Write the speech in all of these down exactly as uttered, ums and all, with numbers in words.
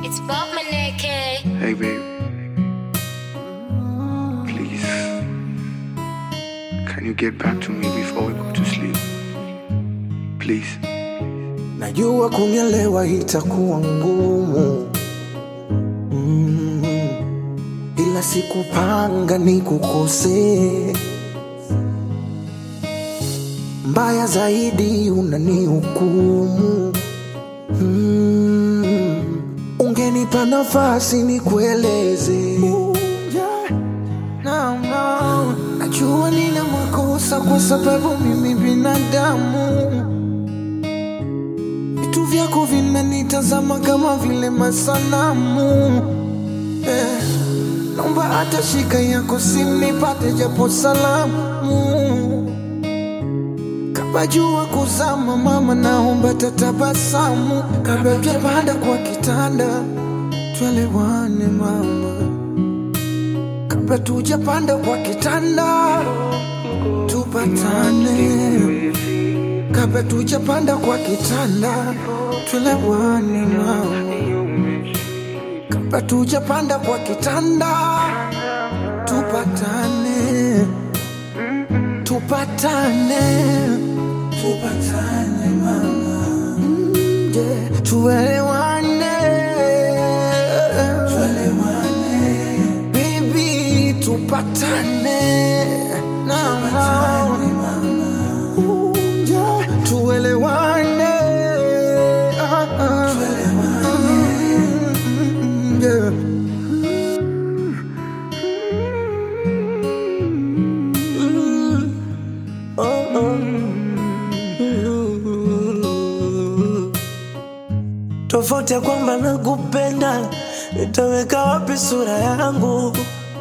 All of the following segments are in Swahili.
It's Bob Maneke. Hey babe, please, can you get back to me before we go to sleep? Please. Najua kunielewa itakuwa ngumu, mm, ila sikupanga nikukosee. Mbaya zaidi unanihukumu, mm, ungenipa nafasi nikueleze. Yeah. No, no. Najua nina makosa kwa sababu mimi binadamu. Vitu vyako vinanitazama kama vile masanamu, eh. Naomba hata shika yako simu nipate japo salamu. Kabla jua kuzama mama, naomba tatabasamu. Kabla tujapanda kwa kitanda tuelewane mama. Kabla tujapanda kwa kitanda tupatane. Kabla tujapanda kwa kitanda tuelewane mama. Kabla tujapanda kwa kitanda tupatane. Tupatane. Tupatane mama. Mm, yeah. Tuelewane. Tuelewane. Baby, tupatane. Tupatane mama. Mm, yeah. Tuelewane. Ah, ah. Tuelewane. Mm, yeah. Tofauti ya kwamba nakupenda, nitaweka wapi sura yangu?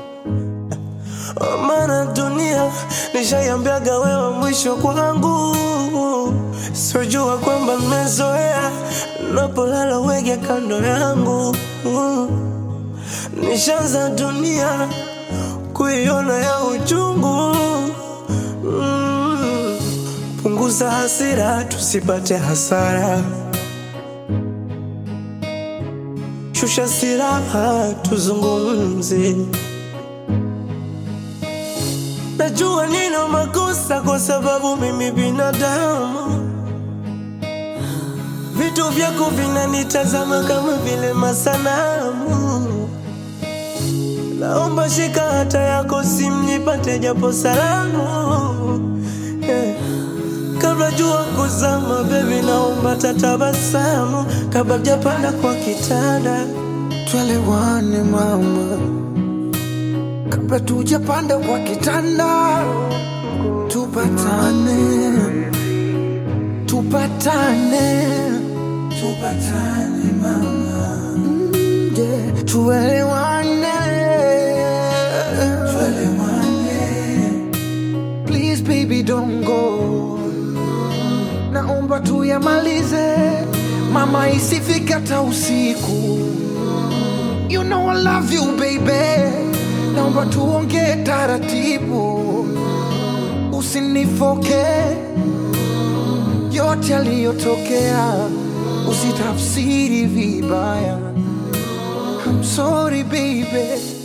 Maana dunia nishaiambiaga wewe mwisho kwangu. Sijua kwamba nimezoea napolala wege kando yangu. Nishaanza dunia kuiona ya uchungu. Punguza hasira tusipate hasara. Shusha siraha tuzungumze. Najua nina makosa kwa sababu mimi binadamu. Vitu vyako vinanitazama kama vile masanamu. Naomba shika hata yako simu nipate japo salamu, yeah. Kabla jua kuzama baby, naomba tatabasamu. Kabla japanda kwa kitanda tuelewane mama. Kabla tujapanda kwa kitanda tupatane. Tupatane. Tupatane mama. Mm, yeah. Tuelewane. Tuelewane. Please baby don't go. Naomba tuyamalize mama, isifika hata usiku. You know I love you baby. Naomba tuongee taratibu, usinifoke. Yote yaliyotokea usitafsiri vibaya. I'm sorry baby.